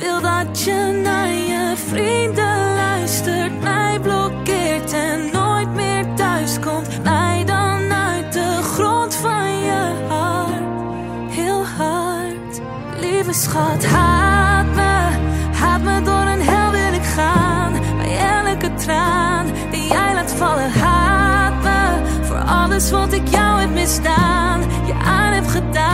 Wil dat je naar je vrienden luistert, mij blokkeert en nooit meer thuis komt. Mij dan uit de grond van je hart, heel hard. Lieve schat, haat me door een hel wil ik gaan. Bij elke traan die jij laat vallen, haat me voor alles wat ik jou heb misdaan, je aan heb gedaan.